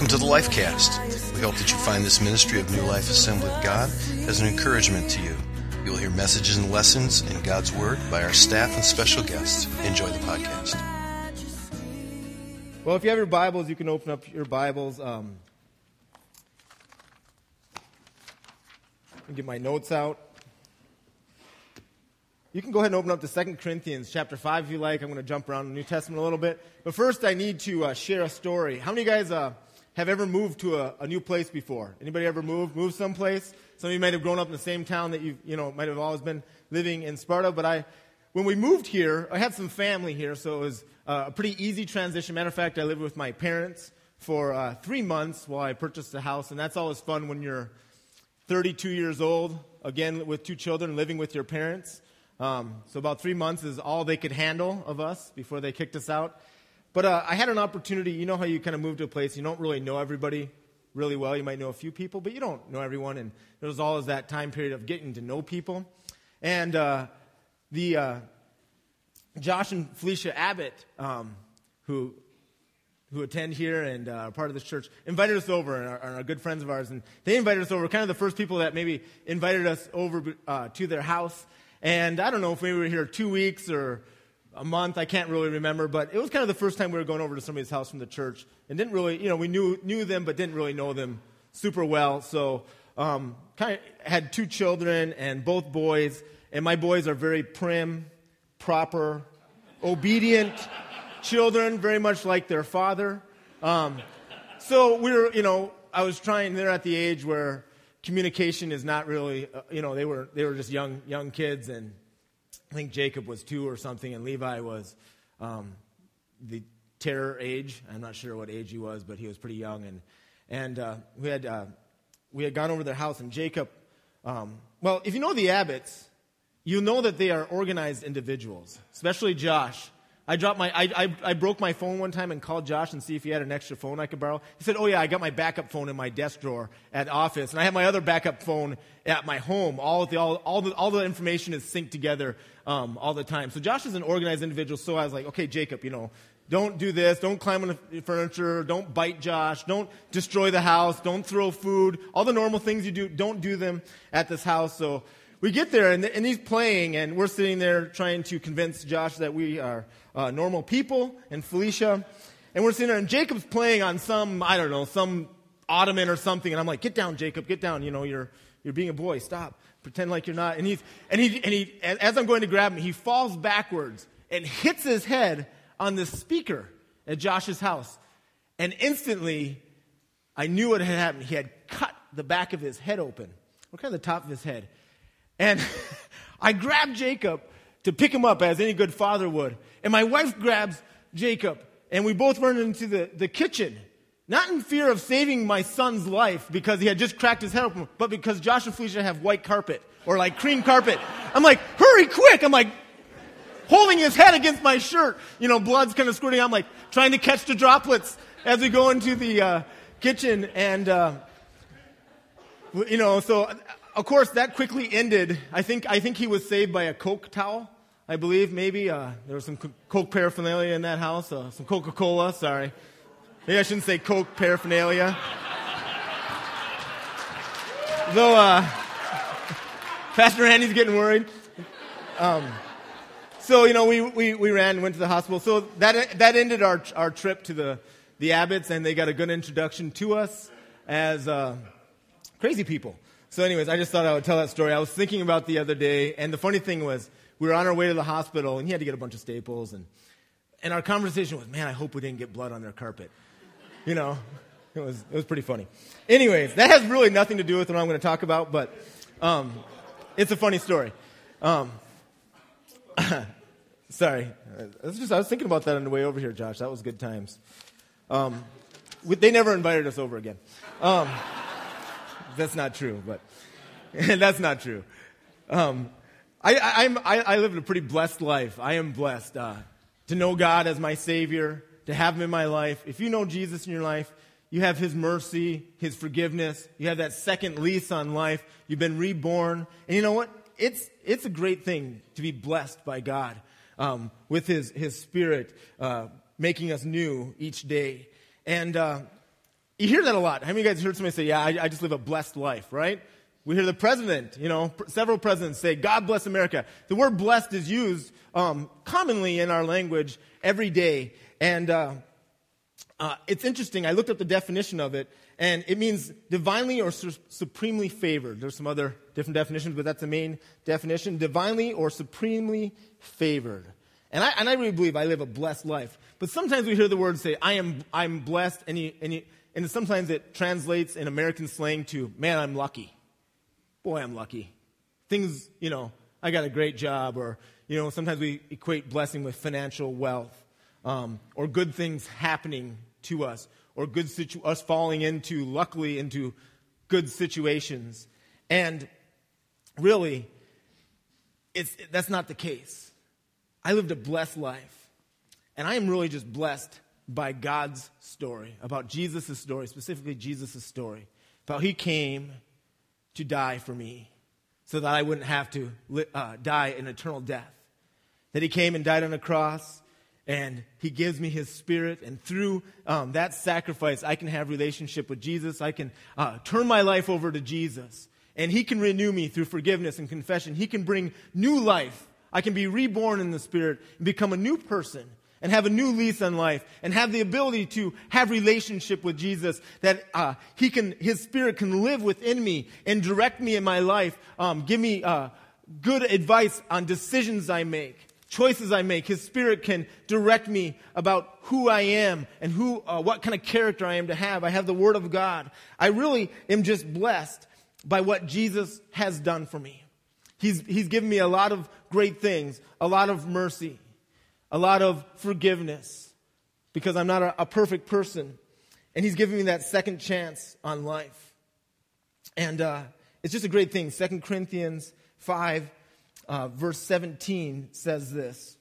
Welcome to the LifeCast. We hope that you find this ministry of New Life Assembly of God as an encouragement to you. You'll hear messages and lessons in God's Word by our staff and special guests. Enjoy the podcast. Well, if you have your Bibles, you can open up your Bibles. Let me get my notes out. You can go ahead and open up to 2 Corinthians chapter 5 if you like. I'm going to jump around the New Testament a little bit. But first, I need to share a story. How many of you guys have ever moved to a new place before? Anybody ever moved someplace? Some of you might have grown up in the same town that you might have always been living in Sparta. But when we moved here, I had some family here, so it was a pretty easy transition. Matter of fact, I lived with my parents for 3 months while I purchased a house, and that's always fun when you're 32 years old, again with 2 children, living with your parents. So about 3 months is all they could handle of us before they kicked us out. But I had an opportunity. You know how you kind of move to a place, you don't really know everybody really well. You might know a few people, but you don't know everyone. And there was always that time period of getting to know people. And Josh and Felicia Abbott, who attend here and are part of this church, invited us over and are good friends of ours. And they invited us over, kind of the first people that maybe invited us over to their house. And I don't know if maybe we were here 2 weeks or a month. I can't really remember. But it was kind of the first time we were going over to somebody's house from the church. And didn't really, we knew them, but didn't really know them super well. So kind of had 2 children and both boys. And my boys are very prim, proper, obedient children, very much like their father. So we were, I was trying, they're at the age where communication is not really, they were just young kids, and I think Jacob was 2 or something, and Levi was the terror age. I'm not sure what age he was, but he was pretty young, and we had gone over to their house, and Jacob, well, if you know the Abbotts, you know that they are organized individuals, especially Josh. I broke my phone one time and called Josh and see if he had an extra phone I could borrow. He said, "Oh yeah, I got my backup phone in my desk drawer at office, and I have my other backup phone at my home. All the information is synced together all the time." So Josh is an organized individual. So I was like, "Okay, Jacob, don't do this. Don't climb on the furniture. Don't bite Josh. Don't destroy the house. Don't throw food. All the normal things you do, don't do them at this house." So we get there, and he's playing, and we're sitting there trying to convince Josh that we are normal people, and Felicia. And we're sitting there, and Jacob's playing on some ottoman or something. And I'm like, "Get down, Jacob, get down. You're being a boy. Stop. Pretend like you're not." And he, as I'm going to grab him, he falls backwards and hits his head on the speaker at Josh's house. And instantly, I knew what had happened. He had cut the back of his head open, or kind of the top of his head. And I grabbed Jacob to pick him up as any good father would. And my wife grabs Jacob, and we both run into the kitchen. Not in fear of saving my son's life because he had just cracked his head open, but because Josh and Felicia have white carpet, or like cream carpet. I'm like, "Hurry, quick!" I'm like, holding his head against my shirt. Blood's kind of squirting. I'm like, trying to catch the droplets as we go into the kitchen. And, so... Of course, that quickly ended. I think he was saved by a Coke towel, I believe, maybe. There was some Coke paraphernalia in that house, some Coca-Cola, sorry. Maybe I shouldn't say Coke paraphernalia. Though, Pastor Andy's getting worried. So, we ran and went to the hospital. So that ended our trip to the Abbotts, and they got a good introduction to us as crazy people. So anyways, I just thought I would tell that story. I was thinking about the other day, and the funny thing was, we were on our way to the hospital, and he had to get a bunch of staples, and our conversation was, "Man, I hope we didn't get blood on their carpet." It was pretty funny. Anyways, that has really nothing to do with what I'm going to talk about, but it's a funny story. Sorry. I was thinking about that on the way over here, Josh. That was good times. They never invited us over again. That's not true, but that's not true. I live a pretty blessed life. I am blessed to know God as my Savior, to have Him in my life. If you know Jesus in your life, you have His mercy, His forgiveness. You have that second lease on life. You've been reborn. And you know what? It's a great thing to be blessed by God with His Spirit making us new each day. And you hear that a lot. How many of you guys heard somebody say, yeah, I just live a blessed life, right? We hear the president, several presidents say, God bless America. The word blessed is used commonly in our language every day. And it's interesting. I looked up the definition of it, and it means divinely or supremely favored. There's some other different definitions, but that's the main definition. Divinely or supremely favored. And I really believe I live a blessed life. But sometimes we hear the word say, I'm blessed, and sometimes it translates in American slang to, man, I'm lucky. Boy, I'm lucky. Things, I got a great job, or, sometimes we equate blessing with financial wealth, or good things happening to us, or us falling luckily into good situations. And really, that's not the case. I lived a blessed life, and I am really just blessed by God's story, about Jesus' story, specifically Jesus' story, about He came to die for me so that I wouldn't have to die an eternal death. That He came and died on a cross, and He gives me His Spirit, and through that sacrifice, I can have relationship with Jesus. I can turn my life over to Jesus, and He can renew me through forgiveness and confession. He can bring new life. I can be reborn in the Spirit and become a new person and have a new lease on life and have the ability to have relationship with Jesus, that His Spirit can live within me and direct me in my life, give me good advice on decisions I make, choices I make. His Spirit can direct me about who I am and what kind of character I am to have. I have the Word of God. I really am just blessed by what Jesus has done for me. He's given me a lot of great things, a lot of mercy, a lot of forgiveness, because I'm not a perfect person. And He's given me that second chance on life. And it's just a great thing. 2 Corinthians 5, verse 17 says this.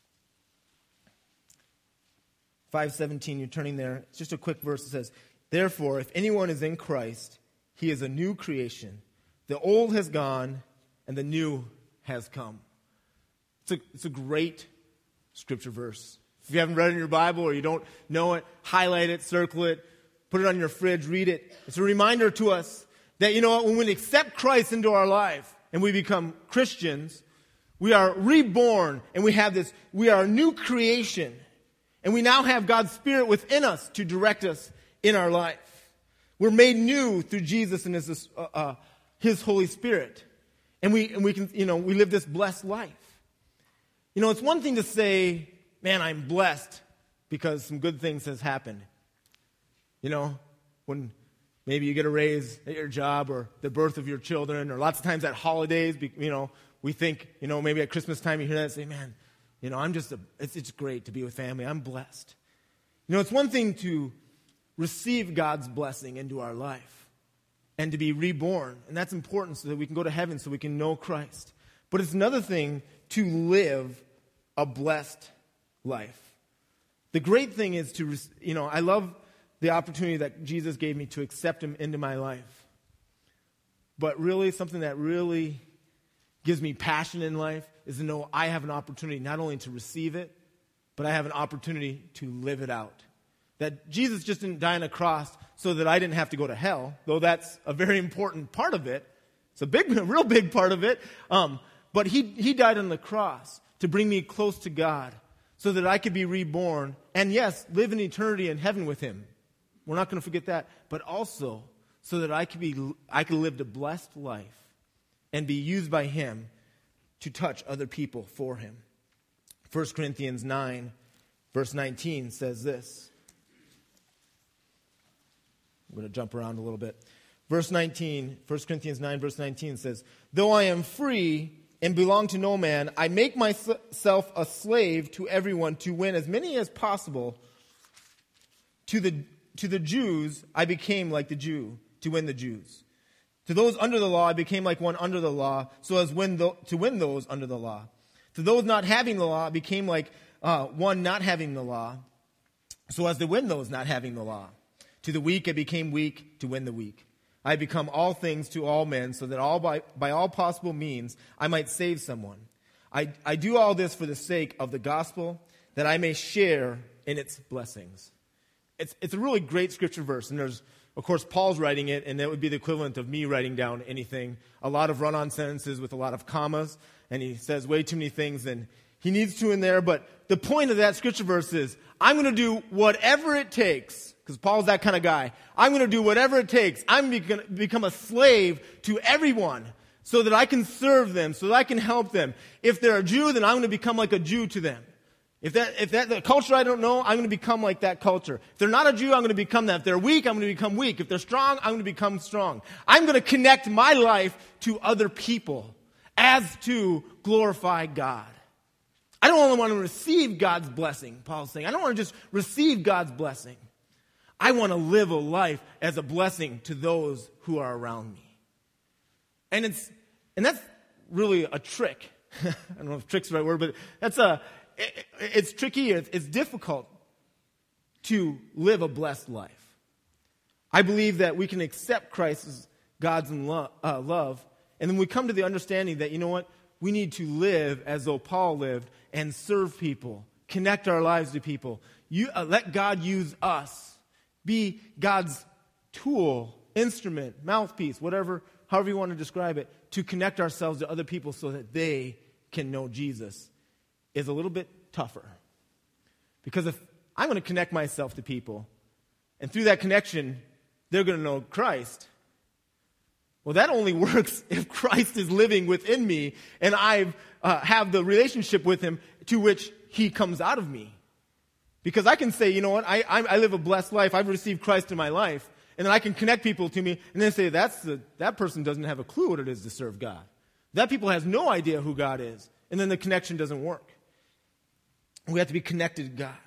5:17, you're turning there. It's just a quick verse. It says, therefore, if anyone is in Christ, he is a new creation. The old has gone, and the new has come. It's a great scripture verse. If you haven't read it in your Bible or you don't know it, highlight it, circle it, put it on your fridge, read it. It's a reminder to us that, when we accept Christ into our life and we become Christians, we are reborn, and we are a new creation. And we now have God's Spirit within us to direct us in our life. We're made new through Jesus and His Holy Spirit. And we can, we live this blessed life. It's one thing to say, man, I'm blessed because some good things has happened. When maybe you get a raise at your job, or the birth of your children, or lots of times at holidays, we think, maybe at Christmas time you hear that and say, man, it's great to be with family. I'm blessed. It's one thing to receive God's blessing into our life and to be reborn. And that's important so that we can go to heaven, so we can know Christ. But it's another thing to live a blessed life. The great thing is I love the opportunity that Jesus gave me to accept Him into my life. But really, something that really gives me passion in life is to know I have an opportunity not only to receive it, but I have an opportunity to live it out. That Jesus just didn't die on a cross so that I didn't have to go to hell, though that's a very important part of it. It's a real big part of it. But he died on the cross to bring me close to God so that I could be reborn and, yes, live in eternity in heaven with Him. We're not going to forget that. But also so that I could live a blessed life and be used by Him to touch other people for Him. 1 Corinthians 9, verse 19 says this. I'm going to jump around a little bit. Verse 19, 1 Corinthians 9, verse 19 says, though I am free and belong to no man, I make myself a slave to everyone to win as many as possible. To the Jews, I became like the Jew to win the Jews. To those under the law, I became like one under the law, so as to win those under the law. To those not having the law, I became like one not having the law, so as to win those not having the law. To the weak, I became weak to win the weak. I become all things to all men, so that by all possible means I might save someone. I do all this for the sake of the gospel, that I may share in its blessings. it's a really great scripture verse. And there's, of course, Paul's writing it, and that would be the equivalent of me writing down anything. A lot of run-on sentences with a lot of commas, and he says way too many things than he needs to in there. But the point of that scripture verse is, I'm going to do whatever it takes, because Paul's that kind of guy. I'm going to do whatever it takes. I'm going to become a slave to everyone so that I can serve them, so that I can help them. If they're a Jew, then I'm going to become like a Jew to them. If that the culture I don't know, I'm going to become like that culture. If they're not a Jew, I'm going to become that. If they're weak, I'm going to become weak. If they're strong, I'm going to become strong. I'm going to connect my life to other people as to glorify God. I don't only want to receive God's blessing, Paul's saying. I don't want to just receive God's blessing. I want to live a life as a blessing to those who are around me. And that's really a trick. I don't know if trick's the right word, but it's tricky. It's difficult to live a blessed life. I believe that we can accept Christ as God's love, and then we come to the understanding that, you know what, we need to live as though Paul lived and serve people, connect our lives to people. Let God use us, be God's tool, instrument, mouthpiece, however you want to describe it, to connect ourselves to other people so that they can know Jesus, is a little bit tougher. Because if I'm going to connect myself to people, and through that connection, they're going to know Christ, well, that only works if Christ is living within me, and I have the relationship with him to which he comes out of me. Because I can say, you know what, I live a blessed life, I've received Christ in my life, and then I can connect people to me, and then say, that person doesn't have a clue what it is to serve God. That people has no idea who God is, and then the connection doesn't work. We have to be connected to God.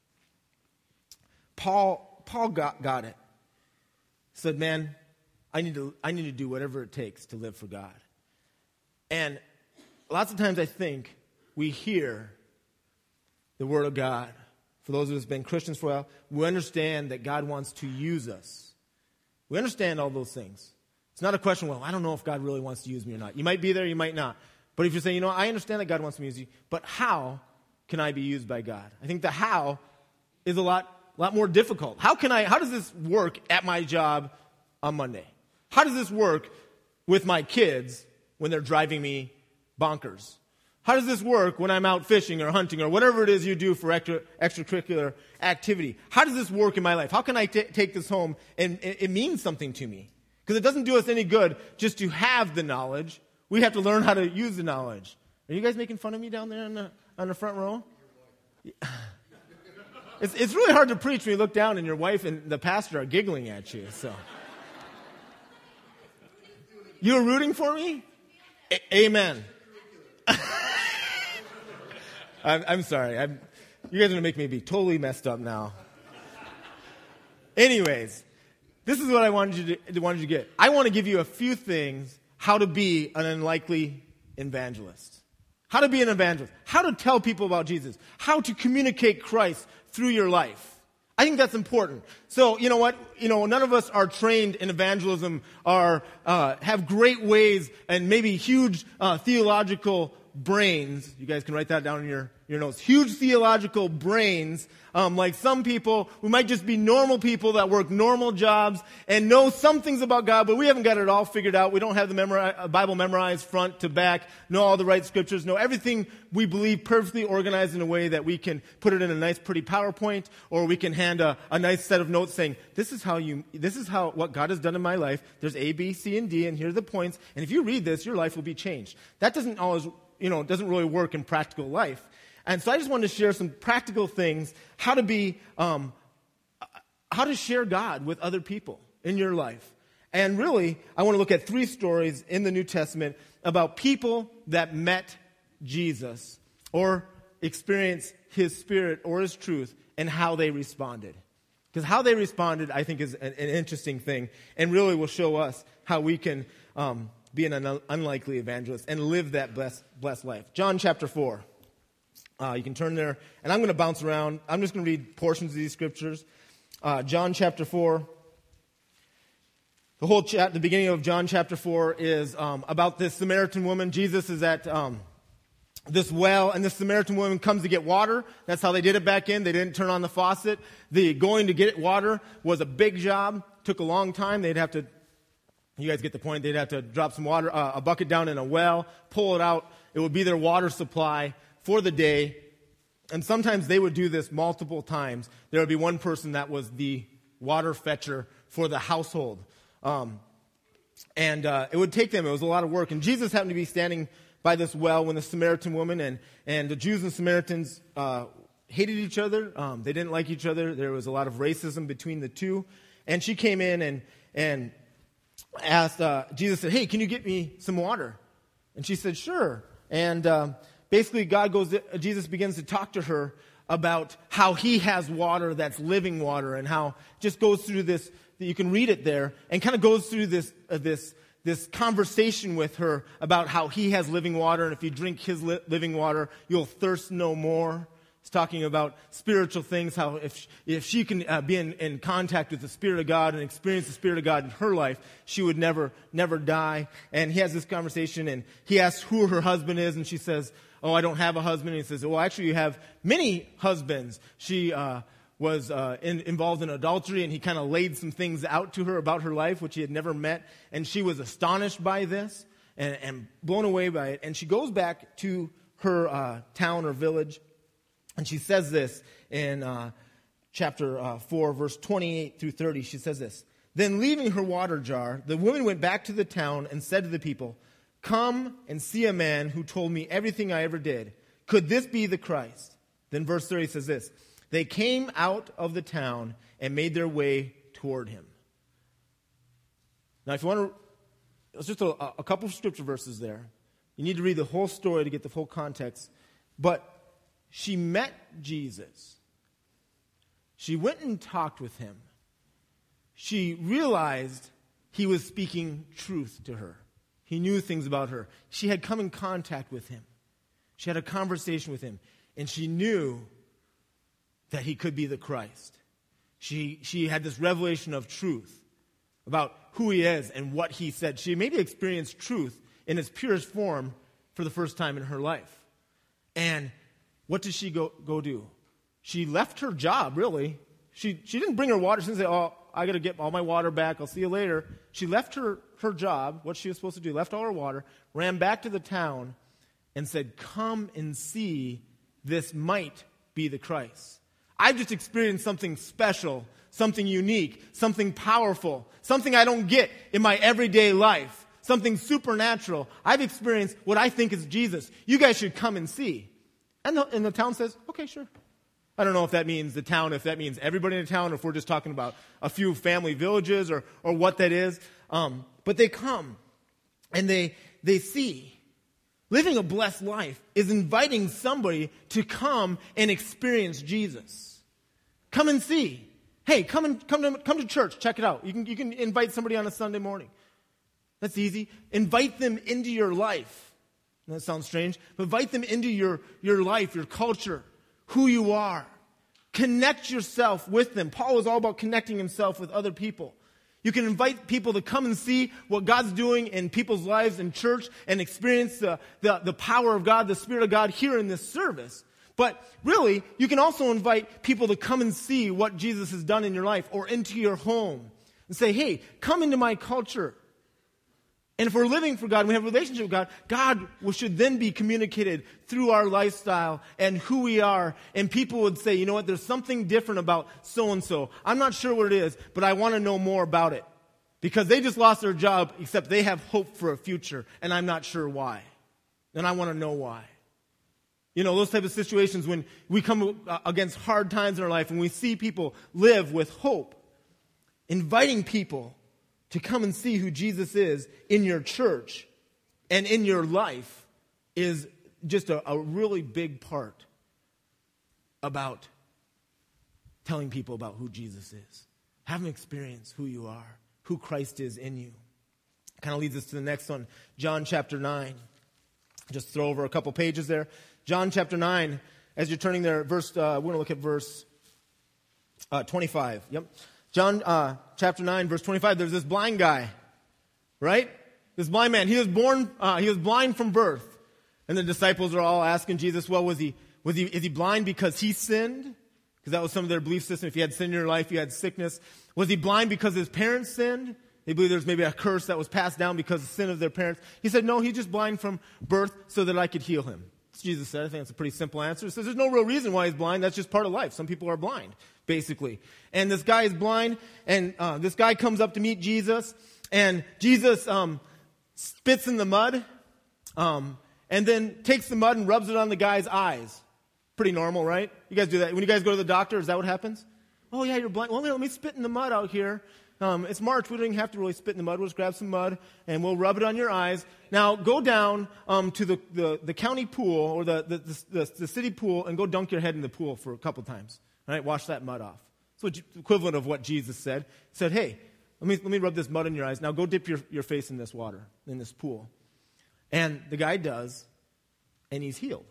Paul got it. Said, man, I need to do whatever it takes to live for God. And lots of times I think we hear the Word of God. For those of us who have been Christians for a while, we understand that God wants to use us. We understand all those things. It's not a question, well, I don't know if God really wants to use me or not. You might be there, you might not. But if you're saying, you know, I understand that God wants me to use you, but how can I be used by God? I think the how is a lot more difficult. How does this work at my job on Monday? How does this work with my kids when they're driving me bonkers? How does this work when I'm out fishing or hunting or whatever it is you do for extracurricular activity? How does this work in my life? How can I take this home and it means something to me? Because it doesn't do us any good just to have the knowledge. We have to learn how to use the knowledge. Are you guys making fun of me down there on the front row? It's really hard to preach when you look down and your wife and the pastor are giggling at you. So, you were rooting for me? Amen. I'm sorry. You guys are going to make me be totally messed up now. Anyways, this is what I wanted you to get. I want to give you a few things how to be an unlikely evangelist. How to be an evangelist. How to tell people about Jesus. How to communicate Christ through your life. I think that's important. So, you know what? None of us are trained in evangelism or have great ways and maybe huge theological brains. You guys can write that down in your notes. Huge theological brains. Like some people who might just be normal people that work normal jobs and know some things about God, but we haven't got it all figured out. We don't have the Bible memorized front to back, know all the right scriptures, know everything we believe perfectly organized in a way that we can put it in a nice, pretty PowerPoint, or we can hand a nice set of notes saying, this is how what God has done in my life. There's A, B, C, and D, and here are the points. And if you read this, your life will be changed. That doesn't always, doesn't really work in practical life. And so I just wanted to share some practical things, how to share God with other people in your life. And really, I want to look at 3 stories in the New Testament about people that met Jesus or experienced his spirit or his truth and how they responded. Because how they responded, I think, is an interesting thing and really will show us how we can be an unlikely evangelist and live that blessed life. John chapter 4. You can turn there, and I'm going to bounce around. I'm just going to read portions of these scriptures. John chapter 4. The beginning of John chapter 4 is about this Samaritan woman. Jesus is at this well, and this Samaritan woman comes to get water. That's how they did it back in. They didn't turn on the faucet. The going to get water was a big job. Took a long time. They'd have to, you guys get the point, they'd have to drop some water, a bucket down in a well, pull it out. It would be their water supply for the day. And sometimes they would do this multiple times. There would be one person that was the water fetcher for the household. And it would take them. It was a lot of work. And Jesus happened to be standing by this well when the Samaritan woman and the Jews and Samaritans hated each other. They didn't like each other. There was a lot of racism between the two. And she came in and asked, Jesus said, hey, can you get me some water? And she said, sure. And basically Jesus begins to talk to her about how he has water that's living water, and how just goes through this, you can read it there, and kind of goes through this conversation with her about how he has living water, and if you drink his living water, you'll thirst no more. He's talking about spiritual things, how if she can be in contact with the Spirit of God and experience the Spirit of God in her life, she would never die. And he has this conversation, and he asks who her husband is, and she says, oh, I don't have a husband. And he says, well, actually, you have many husbands. She was involved in adultery, and he kind of laid some things out to her about her life, which he had never met. And she was astonished by this and blown away by it. And she goes back to her town or village, and she says this in chapter 4, verse 28 through 30. She says this, then leaving her water jar, the woman went back to the town and said to the people, come and see a man who told me everything I ever did. Could this be the Christ? Then verse 30 says this, they came out of the town and made their way toward him. Now, if you want to, it's just a couple of scripture verses there. You need to read the whole story to get the full context. But she met Jesus. She went and talked with him. She realized he was speaking truth to her. He knew things about her. She had come in contact with him. She had a conversation with him. And she knew that he could be the Christ. She had this revelation of truth about who he is and what he said. She maybe experienced truth in its purest form for the first time in her life. And what did she go do? She left her job, really. She didn't bring her water. She didn't say, oh, I got to get all my water back. I'll see you later. She left her job, what she was supposed to do, left all her water, ran back to the town, and said, come and see, this might be the Christ. I've just experienced something special, something unique, something powerful, something I don't get in my everyday life, something supernatural. I've experienced what I think is Jesus. You guys should come and see. And the town says, okay, sure. I don't know if that means the town, if that means everybody in the town, or if we're just talking about a few family villages or what that is. But they come and they see. Living a blessed life is inviting somebody to come and experience Jesus. Come and see. Hey, come to church. Check it out. You can invite somebody on a Sunday morning. That's easy. Invite them into your life. That sounds strange, but invite them into your life, your culture, who you are. Connect yourself with them. Paul was all about connecting himself with other people. You can invite people to come and see what God's doing in people's lives in church and experience the power of God, the Spirit of God here in this service. But really, you can also invite people to come and see what Jesus has done in your life or into your home and say, hey, come into my culture. And if we're living for God and we have a relationship with God, God should then be communicated through our lifestyle and who we are. And people would say, you know what, there's something different about so-and-so. I'm not sure what it is, but I want to know more about it. Because they just lost their job, except they have hope for a future, and I'm not sure why. And I want to know why. You know, those type of situations when we come against hard times in our life and we see people live with hope. Inviting people to come and see who Jesus is in your church and in your life is just a really big part about telling people about who Jesus is. Have them experience who you are, who Christ is in you. Kind of leads us to the next one, John chapter 9. Just throw over a couple pages there. John chapter 9, as you're turning there, we're going to look at verse 25. Yep. John chapter 9, verse 25, there's this blind guy, right? This blind man. He was blind from birth. And the disciples are all asking Jesus, well, is he blind because he sinned? Because that was some of their belief system. If you had sin in your life, you had sickness. Was he blind because his parents sinned? They believe there's maybe a curse that was passed down because of the sin of their parents. He said, no, he's just blind from birth so that I could heal him. That's what Jesus said. I think that's a pretty simple answer. He says there's no real reason why he's blind. That's just part of life. Some people are blind, basically. And this guy is blind, and this guy comes up to meet Jesus, and Jesus spits in the mud, and then takes the mud and rubs it on the guy's eyes. Pretty normal, right? You guys do that. When you guys go to the doctor, is that what happens? Oh, yeah, you're blind. Well, let me spit in the mud out here. It's March. We don't even have to really spit in the mud. We'll just grab some mud, and we'll rub it on your eyes. Now, go down to the county pool or the city pool and go dunk your head in the pool for a couple times. All right? Wash that mud off. It's the equivalent of what Jesus said. He said, hey, let me rub this mud in your eyes. Now, go dip your face in this water, in this pool. And the guy does, and he's healed.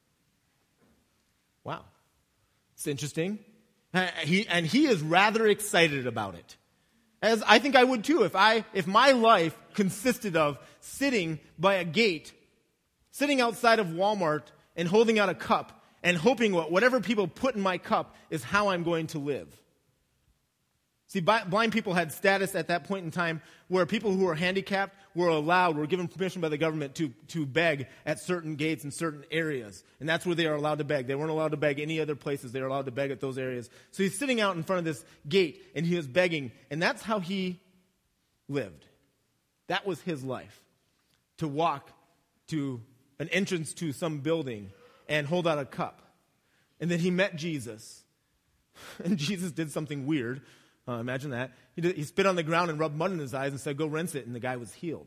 Wow. It's interesting. He is rather excited about it. As I think I would too if my life consisted of sitting by a gate, sitting outside of Walmart and holding out a cup and hoping whatever people put in my cup is how I'm going to live. See, blind people had status at that point in time where people who were handicapped were given permission by the government to beg at certain gates in certain areas. And that's where they are allowed to beg. They weren't allowed to beg any other places. They were allowed to beg at those areas. So he's sitting out in front of this gate, and he was begging. And that's how he lived. That was his life. To walk to an entrance to some building and hold out a cup. And then he met Jesus. And Jesus did something weird. Imagine that. He spit on the ground and rubbed mud in his eyes and said, go rinse it, and the guy was healed.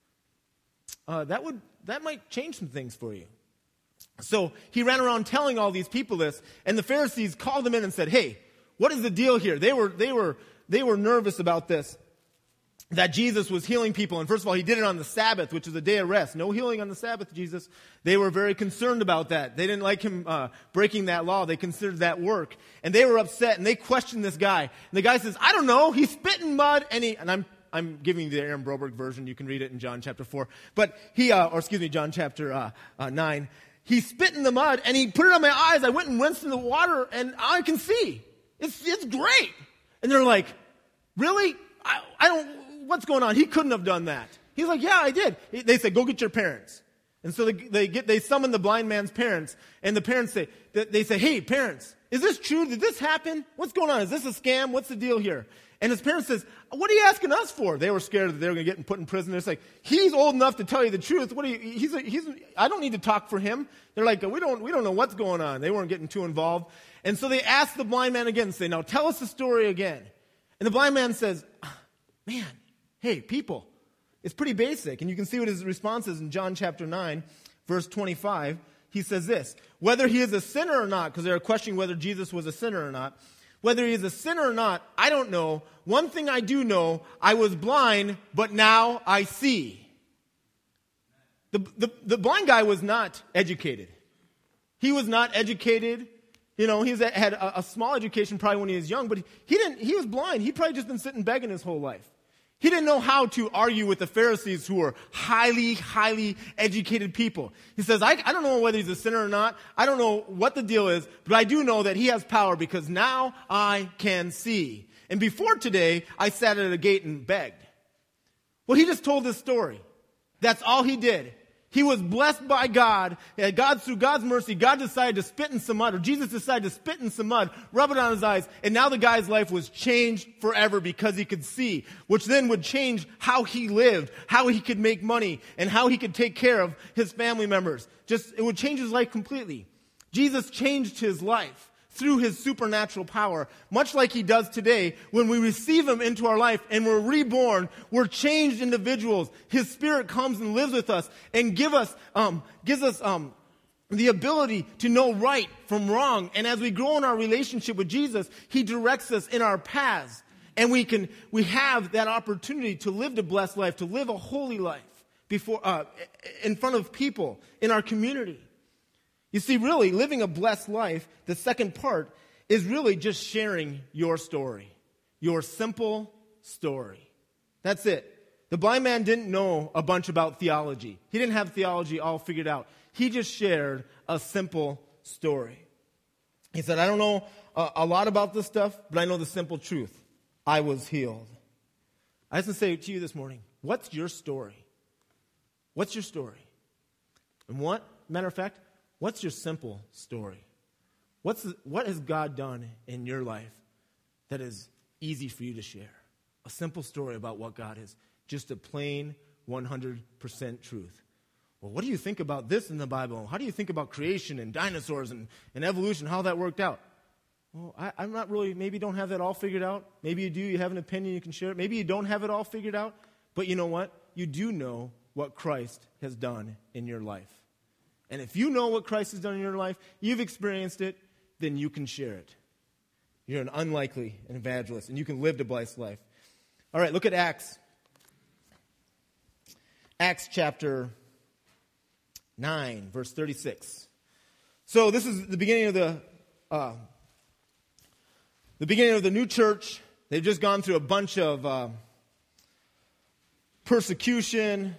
That might change some things for you. So he ran around telling all these people this, and the Pharisees called him in and said, hey, what is the deal here? They were nervous about this, that Jesus was healing people. And first of all, he did it on the Sabbath, which is a day of rest. No healing on the Sabbath, Jesus. They were very concerned about that. They didn't like him breaking that law. They considered that work. And they were upset, and they questioned this guy. And the guy says, I don't know. He spit in mud, and I'm giving you the Aaron Broberg version. You can read it in John chapter 4. But John chapter 9. He spit in the mud, and he put it on my eyes. I went and rinsed in the water, and I can see. It's great. And they're like, really? I don't... What's going on? He couldn't have done that. He's like, yeah, I did. They said, go get your parents. And so they summon the blind man's parents, and the parents say, hey, parents, is this true? Did this happen? What's going on? Is this a scam? What's the deal here? And his parents says, what are you asking us for? They were scared that they were going to get put in prison. It's like, he's old enough to tell you the truth. I don't need to talk for him. They're like, we don't know what's going on. They weren't getting too involved. And so they asked the blind man again and say, now tell us the story again. And the blind man says, man, hey, people, it's pretty basic. And you can see what his response is in John chapter 9, verse 25. He says this, whether he is a sinner or not, because they are questioning whether Jesus was a sinner or not, whether he is a sinner or not, I don't know. One thing I do know, I was blind, but now I see. The blind guy was not educated. He was not educated. You know, he had a small education probably when he was young, but he was blind. He'd probably just been sitting begging his whole life. He didn't know how to argue with the Pharisees who were highly, highly educated people. He says, I don't know whether he's a sinner or not. I don't know what the deal is, but I do know that he has power because now I can see. And before today, I sat at a gate and begged. Well, he just told this story. That's all he did. He was blessed by God. Through God's mercy, God decided to spit in some mud, or Jesus decided to spit in some mud, rub it on his eyes, and now the guy's life was changed forever because he could see, which then would change how he lived, how he could make money, and how he could take care of his family members. It would change his life completely. Jesus changed his life through his supernatural power, much like he does today. When we receive him into our life and we're reborn, we're changed individuals. His Spirit comes and lives with us and gives us the ability to know right from wrong. And as we grow in our relationship with Jesus, he directs us in our paths. And we have that opportunity to live a blessed life, to live a holy life in front of people in our community. You see, really, living a blessed life, the second part, is really just sharing your story. Your simple story. That's it. The blind man didn't know a bunch about theology. He didn't have theology all figured out. he just shared a simple story. He said, I don't know a lot about this stuff, but I know the simple truth. I was healed. I just want to say to you this morning, what's your story? What's your story? And matter of fact, what's your simple story? What has God done in your life that is easy for you to share? A simple story about what God is. Just a plain 100% truth. Well, what do you think about this in the Bible? How do you think about creation and dinosaurs and evolution, how that worked out? Well, I'm not really, maybe don't have that all figured out. Maybe you do, you have an opinion, you can share it. Maybe you don't have it all figured out. But you know what? You do know what Christ has done in your life. And if you know what Christ has done in your life, you've experienced it, then you can share it. You're an unlikely evangelist, and you can live a blessed life. All right, look at Acts. Acts chapter 9, verse 36. So this is the beginning of the new church. They've just gone through a bunch of persecution.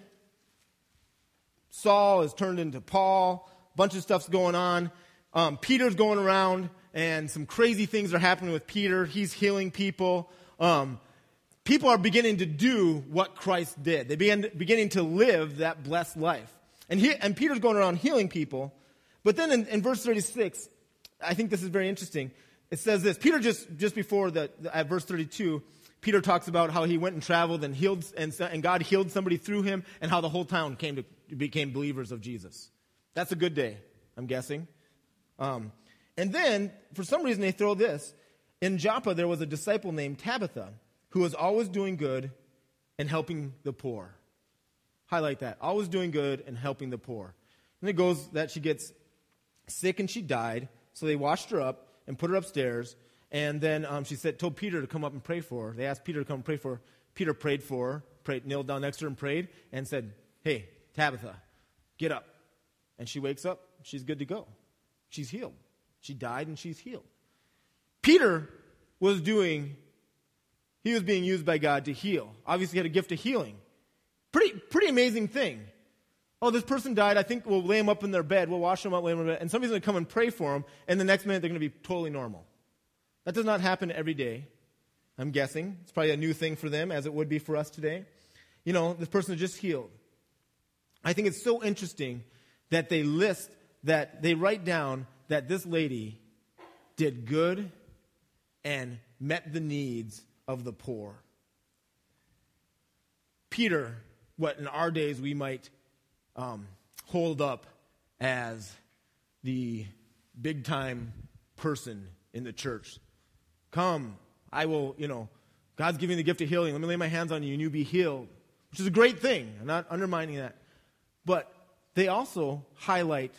Saul has turned into Paul. A bunch of stuff's going on. Peter's going around, and some crazy things are happening with Peter. He's healing people. People are beginning to do what Christ did. They beginning to live that blessed life. And Peter's going around healing people. But then in verse 36, I think this is very interesting. It says this. Peter just before at verse 32, Peter talks about how he went and traveled and healed, and God healed somebody through him, and how the whole town became believers of Jesus. That's a good day, I'm guessing. And then, for some reason, they throw this. In Joppa, there was a disciple named Tabitha who was always doing good and helping the poor. Highlight that. Always doing good and helping the poor. And it goes that she gets sick and she died, so they washed her up and put her upstairs. And then she told Peter to come up and pray for her. They asked Peter to come and pray for her. Peter prayed for her, knelt down next to her and prayed, and said, hey, Tabitha, get up. And she wakes up. She's good to go. She's healed. She died and she's healed. Peter was being used by God to heal. Obviously, he had a gift of healing. Pretty amazing thing. Oh, this person died. I think we'll lay them up in their bed. We'll wash them up, lay them in their bed. And somebody's going to come and pray for them. And the next minute, they're going to be totally normal. That does not happen every day, I'm guessing. It's probably a new thing for them, as it would be for us today. You know, this person is just healed. I think it's so interesting that they write down that this lady did good and met the needs of the poor. Peter, what in our days we might hold up as the big-time person in the church. Come, I will, God's giving the gift of healing. Let me lay my hands on you and you be healed, which is a great thing. I'm not undermining that. But they also highlight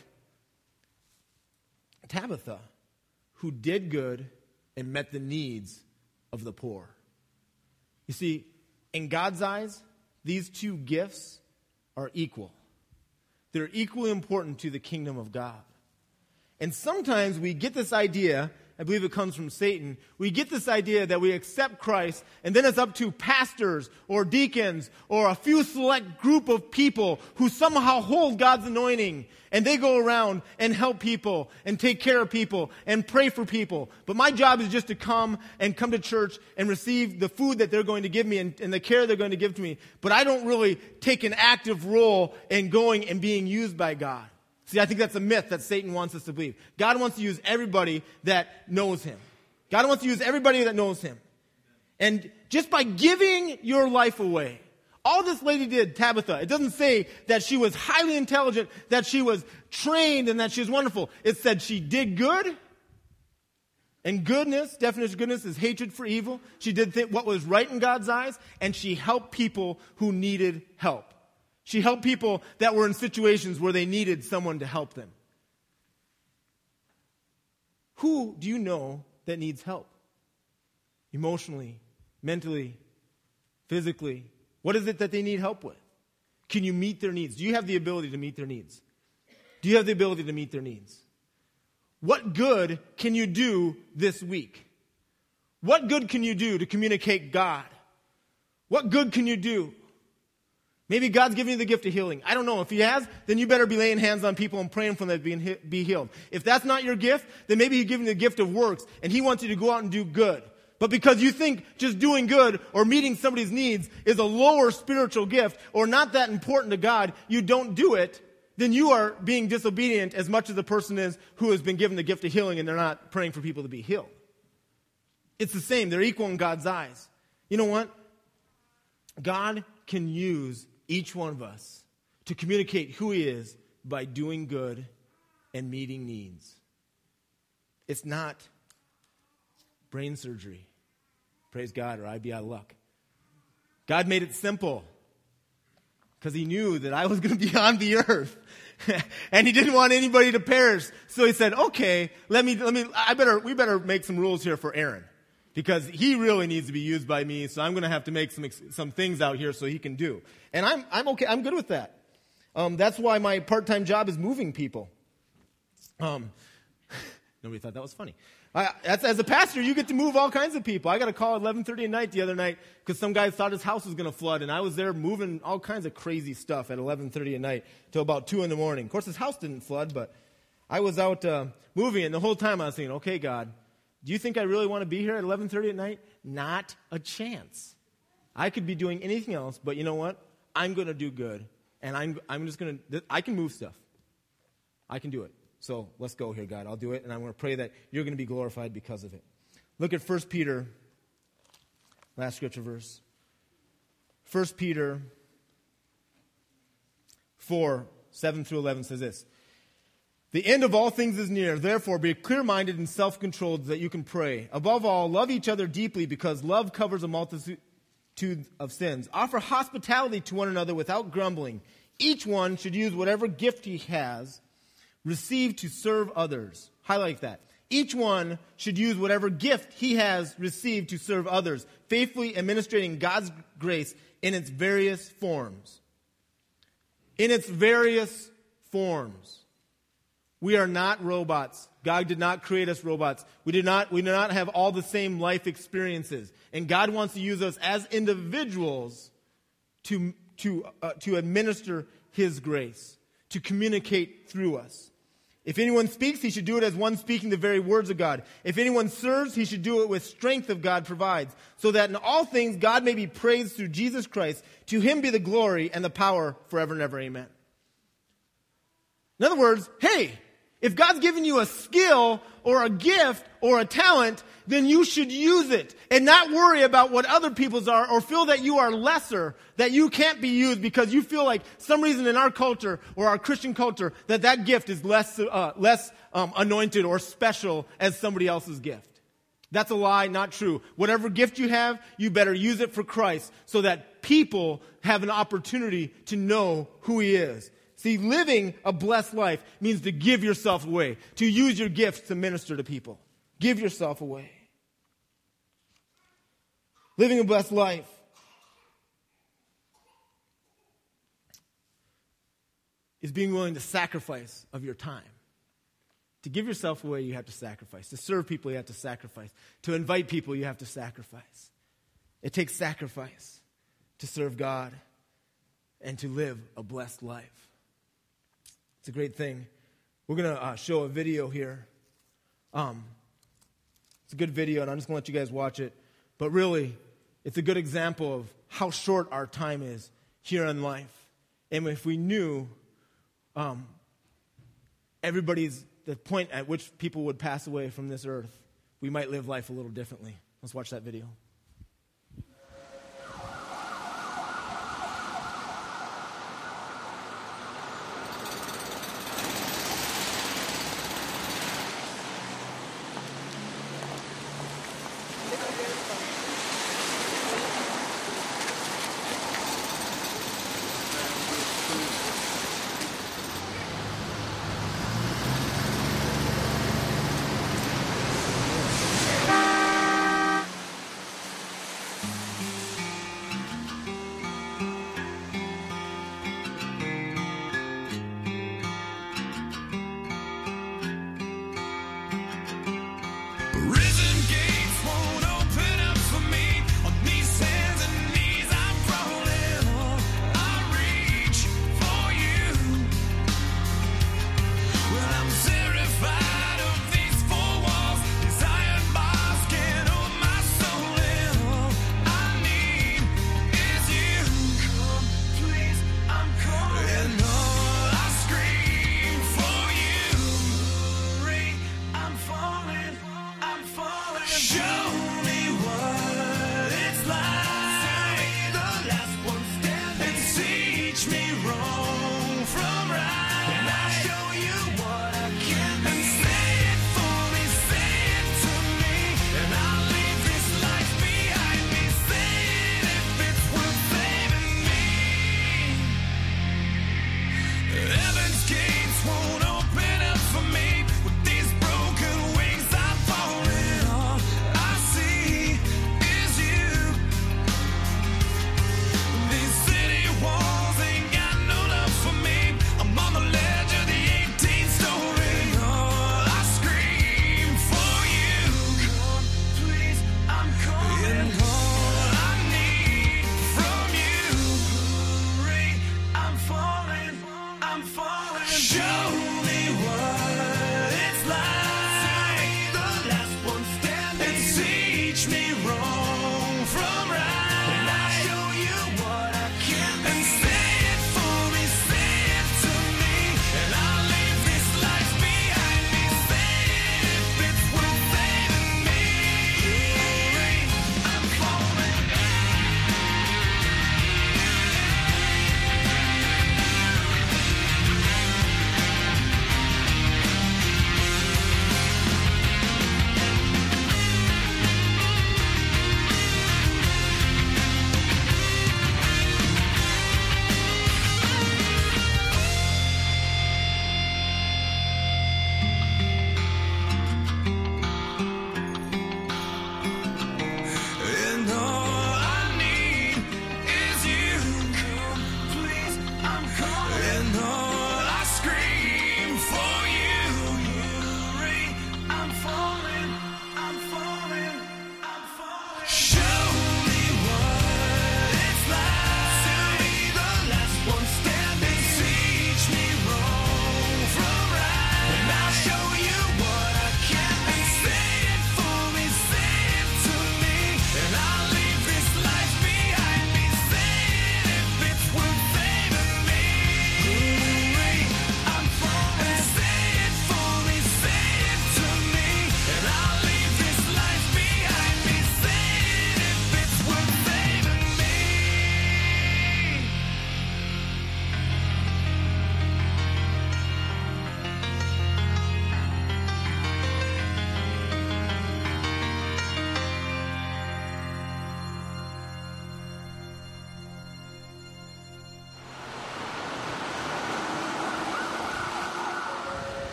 Tabitha, who did good and met the needs of the poor. You see, in God's eyes, these two gifts are equal. They're equally important to the kingdom of God. And sometimes we get this idea, I believe it comes from Satan, we get this idea that we accept Christ, and then it's up to pastors or deacons or a few select group of people who somehow hold God's anointing, and they go around and help people and take care of people and pray for people. But my job is just to come to church and receive the food that they're going to give me and the care they're going to give to me. But I don't really take an active role in going and being used by God. See, I think that's a myth that Satan wants us to believe. God wants to use everybody that knows him. God wants to use everybody that knows him. And just by giving your life away, all this lady did, Tabitha, it doesn't say that she was highly intelligent, that she was trained, and that she was wonderful. It said she did good. And goodness, definition of goodness is hatred for evil. She did what was right in God's eyes, and she helped people who needed help. She helped people that were in situations where they needed someone to help them. Who do you know that needs help? Emotionally, mentally, physically. What is it that they need help with? Can you meet their needs? Do you have the ability to meet their needs? Do you have the ability to meet their needs? What good can you do this week? What good can you do to communicate God? What good can you do? Maybe God's giving you the gift of healing. I don't know. If he has, then you better be laying hands on people and praying for them to be healed. If that's not your gift, then maybe he's giving you the gift of works, and he wants you to go out and do good. But because you think just doing good or meeting somebody's needs is a lower spiritual gift or not that important to God, you don't do it, then you are being disobedient as much as the person is who has been given the gift of healing and they're not praying for people to be healed. It's the same. They're equal in God's eyes. You know what? God can use each one of us to communicate who he is by doing good and meeting needs. It's not brain surgery. Praise God, or I'd be out of luck. God made it simple because he knew that I was going to be on the earth and he didn't want anybody to perish. So he said, okay, we better make some rules here for Aaron because he really needs to be used by me. So I'm going to have to make some things out here so he can do. And I'm okay. I'm good with that. That's why my part-time job is moving people. Nobody thought that was funny. As a pastor, you get to move all kinds of people. I got a call at 11:30 at night the other night because some guy thought his house was going to flood, and I was there moving all kinds of crazy stuff at 11:30 at night till about 2 in the morning. Of course, his house didn't flood, but I was out moving, and the whole time I was thinking, okay, God, do you think I really want to be here at 11:30 at night? Not a chance. I could be doing anything else, but you know what? I'm going to do good, and I'm just going to, I can move stuff. I can do it. So let's go here, God. I'll do it, and I'm going to pray that you're going to be glorified because of it. Look at 1 Peter, last scripture verse. 1 Peter 4, 7 through 11 says this. The end of all things is near. Therefore, be clear-minded and self-controlled so that you can pray. Above all, love each other deeply because love covers a multitude of sins. Offer hospitality to one another without grumbling. Each one should use whatever gift he has received to serve others. Highlight that. Each one should use whatever gift he has received to serve others, faithfully administrating God's grace in its various forms. In its various forms. We are not robots. God did not create us robots. We do not have all the same life experiences. And God wants to use us as individuals to administer his grace, to communicate through us. If anyone speaks, he should do it as one speaking the very words of God. If anyone serves, he should do it with strength that God provides, so that in all things God may be praised through Jesus Christ. To him be the glory and the power forever and ever. Amen. In other words, hey, if God's given you a skill or a gift or a talent, then you should use it and not worry about what other people's are or feel that you are lesser, that you can't be used because you feel like some reason in our culture or our Christian culture that gift is less anointed or special as somebody else's gift. That's a lie, not true. Whatever gift you have, you better use it for Christ so that people have an opportunity to know who he is. See, living a blessed life means to give yourself away, to use your gifts to minister to people. Give yourself away. Living a blessed life is being willing to sacrifice of your time. To give yourself away, you have to sacrifice. To serve people, you have to sacrifice. To invite people, you have to sacrifice. It takes sacrifice to serve God and to live a blessed life. It's a great thing. We're going to show a video here. It's a good video, and I'm just going to let you guys watch it. But really, it's a good example of how short our time is here in life. And if we knew the point at which people would pass away from this earth, we might live life a little differently. Let's watch that video.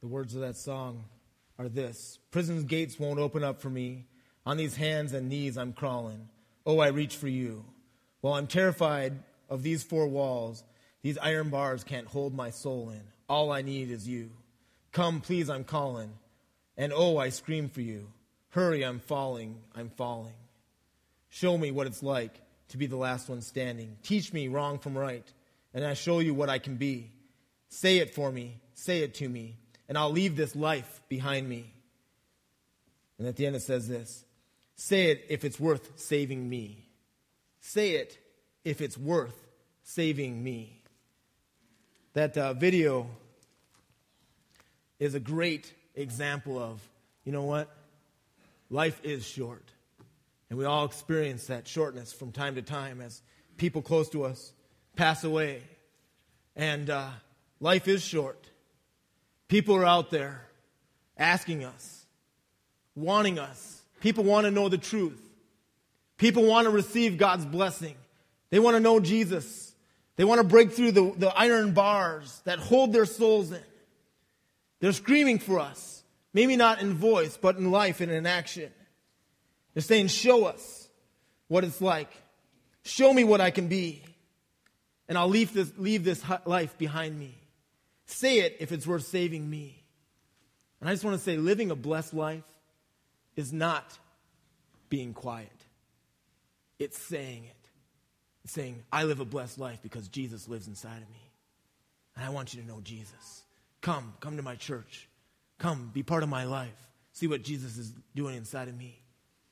The words of that song are this: prison's gates won't open up for me. On these hands and knees I'm crawling. Oh, I reach for you. While I'm terrified of these four walls, these iron bars can't hold my soul in. All I need is you. Come, please, I'm calling. And oh, I scream for you. Hurry, I'm falling, I'm falling. Show me what it's like to be the last one standing. Teach me wrong from right, and I show you what I can be. Say it for me, say it to me, and I'll leave this life behind me. And at the end it says this: say it if it's worth saving me. Say it if it's worth saving me. That video is a great example of, you know what? Life is short. And we all experience that shortness from time to time as people close to us pass away. And life is short. People are out there asking us, wanting us. People want to know the truth. People want to receive God's blessing. They want to know Jesus. They want to break through the iron bars that hold their souls in. They're screaming for us. Maybe not in voice, but in life and in action. They're saying, show us what it's like. Show me what I can be. And I'll leave this life behind me. Say it if it's worth saving me. And I just want to say, living a blessed life is not being quiet. It's saying it. It's saying, I live a blessed life because Jesus lives inside of me. And I want you to know Jesus. Come to my church. Come, be part of my life. See what Jesus is doing inside of me.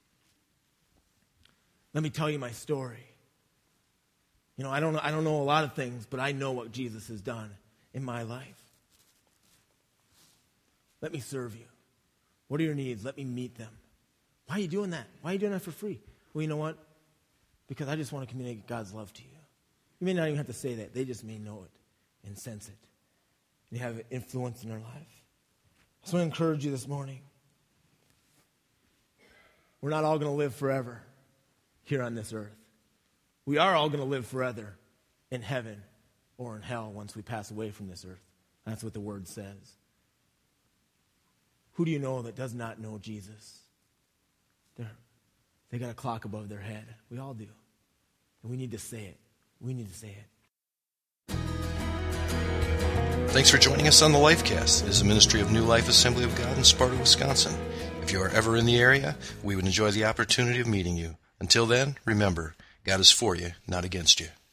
Let me tell you my story. You know, I don't know a lot of things, but I know what Jesus has done in my life. Let me serve you. What are your needs? Let me meet them. Why are you doing that? Why are you doing that for free? Well, you know what? Because I just want to communicate God's love to you. You may not even have to say that. They just may know it and sense it. And have influence in their life. I just want to encourage you this morning. We're not all going to live forever here on this earth. We are all going to live forever in heaven or in hell once we pass away from this earth. That's what the word says. Who do you know that does not know Jesus? They got a clock above their head. We all do. And we need to say it. We need to say it. Thanks for joining us on the Lifecast. It is a ministry of New Life Assembly of God in Sparta, Wisconsin. If you are ever in the area, we would enjoy the opportunity of meeting you. Until then, remember, God is for you, not against you.